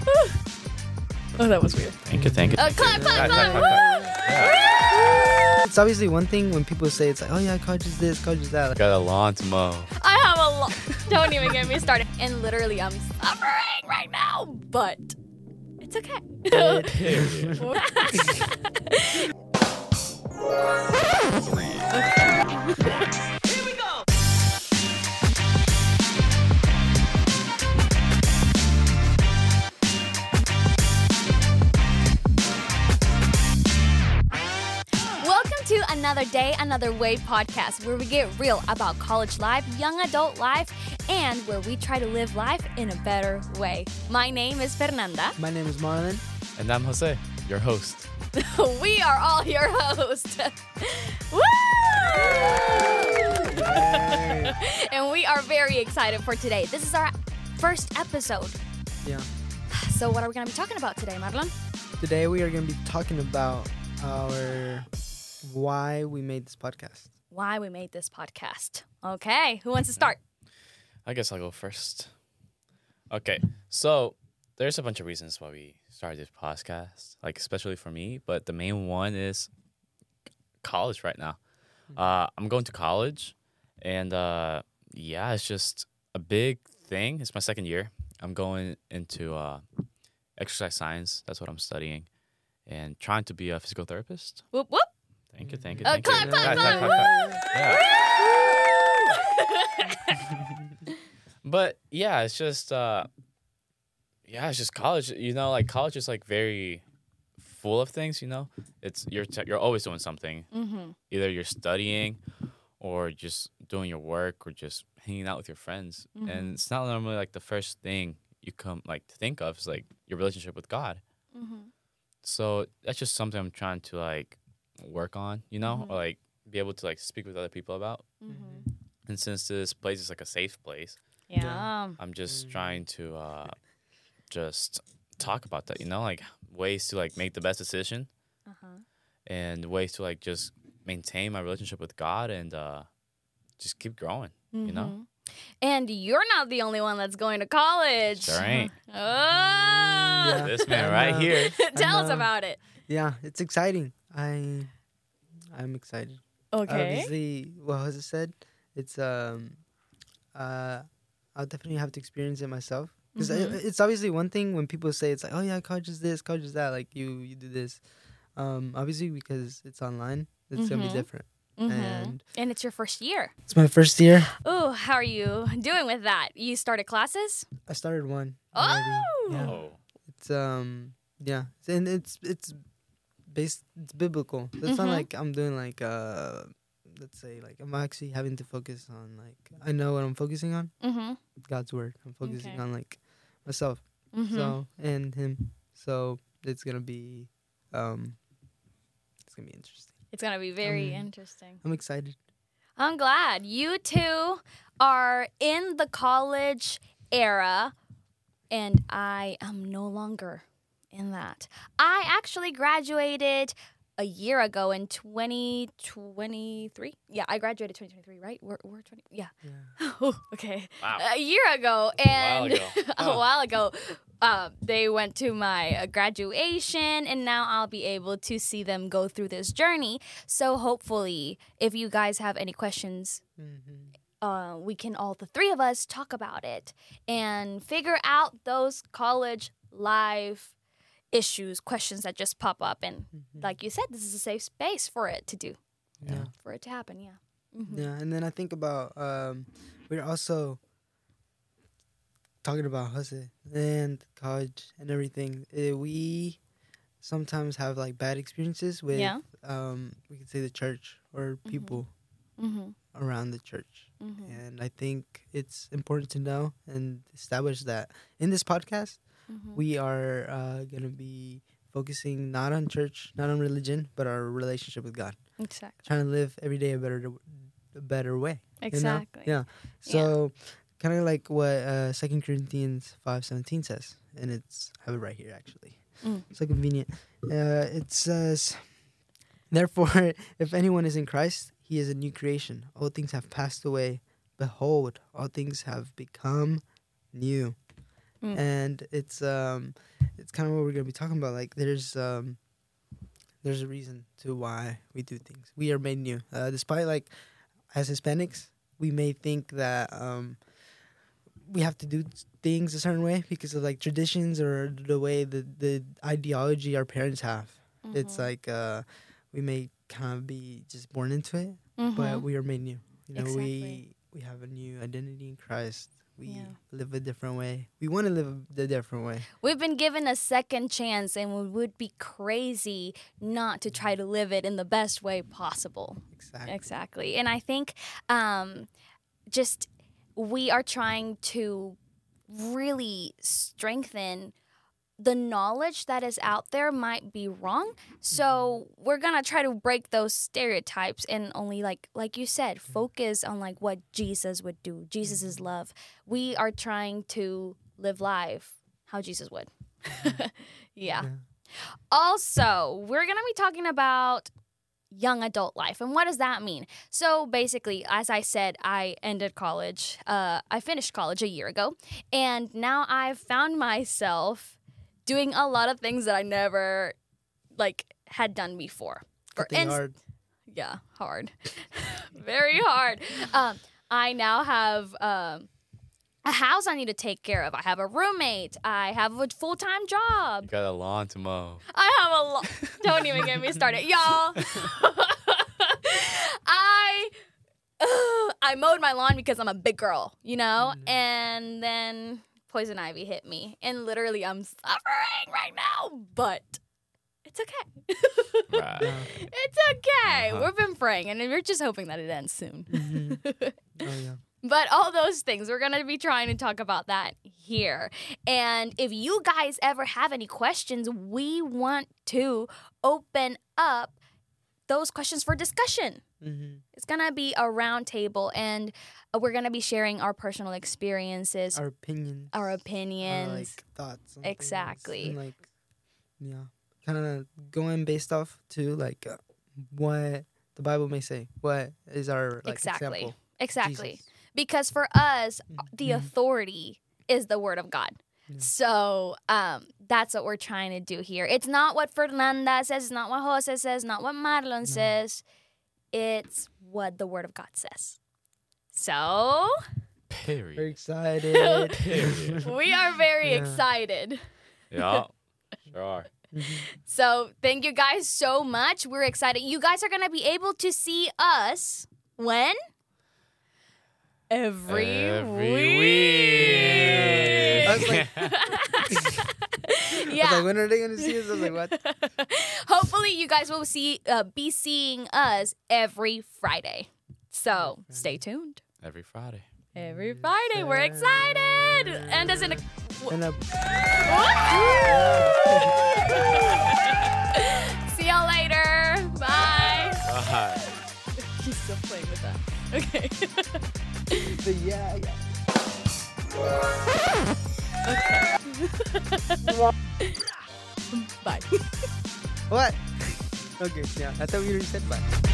Oh, that was weird. Thank you. Clap. Yeah. It's obviously one thing when people say it's like, oh yeah, college is this, college is that. Got a lawn to mow. I have a lot. Don't even get me started. And literally, I'm suffering right now, but it's okay. Welcome to Another Day, Another Way podcast, where we get real about college life, young adult life, and where we try to live life in a better way. My name is Fernanda. My name is Marlon. And I'm Jose, your host. We are all your hosts. Woo! And we are very excited for today. This is our first episode. Yeah. So what are we going to be talking about today, Marlon? Today we are going to be talking about why we made this podcast. Why we made this podcast. Okay, who wants to start? I guess I'll go first. Okay, so there's a bunch of reasons why we started this podcast, like especially for me, but the main one is college right now. I'm going to college, and it's just a big thing. It's my second year. I'm going into exercise science. That's what I'm studying, and trying to be a physical therapist. Whoop, whoop. Thank you. Clap. Yeah. But yeah, it's just college. You know, like college is like very full of things. You know, it's you're always doing something. Mm-hmm. Either you're studying, or just doing your work, or just hanging out with your friends. Mm-hmm. And it's not normally like the first thing you come like to think of is like your relationship with God. Mm-hmm. So that's just something I'm trying to like work on. You know, Mm-hmm. or like be able to like speak with other people about. Mm-hmm. And since this place is like a safe place, Yeah. I'm just trying to just talk about that, you know, like ways to like make the best decision Uh-huh. and ways to like just maintain my relationship with God and just keep growing, you know? Mhm. And you're not the only one that's going to college. Sure ain't. Oh. Yeah. This man I right know. here. Tell us know. about it. Yeah, it's exciting. I'm excited. Okay. Obviously, what Jose said, it's I'll definitely have to experience it myself. Because Mhm. it's obviously one thing when people say it's like, oh yeah, college is this, college is that, like you do this. Obviously because it's online, it's gonna be Mhm. different. And And it's your first year. it's my first year. Oh, how are you doing with that? You started classes? I started one. Oh. already. Yeah. Oh. It's yeah, and it's biblical. So it's not Mhm. like I'm doing like let's say like I'm actually having to focus on like I know what I'm focusing on, Mm-hmm. God's word. I'm focusing Okay. on like myself. Mm-hmm. So and him. So it's gonna be interesting. It's going to be very interesting. I'm excited. I'm glad. You two are in the college era, and I am no longer in that. I actually graduated a year ago in 2023. Yeah, I graduated 2023, right? We're 20. Yeah. Oh, okay. Wow. A year ago, and ago. a while ago, they went to my graduation, and now I'll be able to see them go through this journey. So hopefully, if you guys have any questions, we can all the three of us talk about it and figure out those college life issues, questions that just pop up. And like you said, this is a safe space for it to do, Yeah. for it to happen. Yeah. Mm-hmm. Yeah, and then I think about we're also talking about Jose and college and everything. We sometimes have like bad experiences with Yeah. we could say the church or people Mm-hmm. around the church. Mm-hmm. And I think it's important to know and establish that in this podcast Mm-hmm. we are gonna be focusing not on church, not on religion, but our relationship with God. Exactly. Trying to live every day a better way. you know? Exactly. Yeah. So kind of like what 2 Corinthians 5:17 says, and I have it right here actually. It's so convenient. It says, "Therefore, if anyone is in Christ, he is a new creation. All things have passed away. Behold, all things have become new." and it's kind of what we're gonna be talking about. Like there's a reason to why we do things. We are made new, despite like as Hispanics, we may think that we have to do things a certain way because of like traditions or the way the ideology our parents have. It's like we may kind of be just born into it, but we are made new. You know, Exactly. we have a new identity in Christ. We live a different way. We want to live a different way. We've been given a second chance, and we would be crazy not to try to live it in the best way possible. Exactly. And I think just we are trying to really strengthen the knowledge that is out there might be wrong. So we're going to try to break those stereotypes and only like you said, focus on like what Jesus would do. Jesus is love. We are trying to live life how Jesus would. Yeah. Also, we're going to be talking about young adult life. And what does that mean? So basically, as I said, I ended college. I finished college a year ago. And now I've found myself doing a lot of things that I never had done before. Hard. Yeah, hard. Very hard. I now have a house I need to take care of. I have a roommate. I have a full-time job. You got a lawn to mow. I have a lot. Don't even get me started, y'all. I mowed my lawn because I'm a big girl, you know? And then poison ivy hit me. And literally I'm suffering right now, but it's okay. Right. It's okay. We've been praying, and we're just hoping that it ends soon. Oh, yeah. But all those things, we're going to be trying to talk about that here. And if you guys ever have any questions, we want to open up those questions for discussion. It's going to be a round table, and we're going to be sharing our personal experiences. Our opinions. Our thoughts. On Exactly. things. And kind of going based off to what the Bible may say. What is our example? Exactly. Jesus. Because for us, the authority is the word of God. Yeah. So that's what we're trying to do here. It's not what Fernanda says, it's not what Jose says, not what Marlon says. It's what the word of God says. So Period. We're excited. Period. we are very excited. Yeah, sure are. So thank you guys so much. We're excited. You guys are going to be able to see us when? Every week. I was like, yeah. I was like, when are they going to see us? I was like, what? Hopefully you guys will be seeing us every Friday. So stay tuned. Every Friday. Every Friday. We're excited. And as in a... See y'all later. Bye. Bye. He's still playing with that. Okay. Yeah. Okay. Bye. What? Okay, yeah. I thought we already said bye.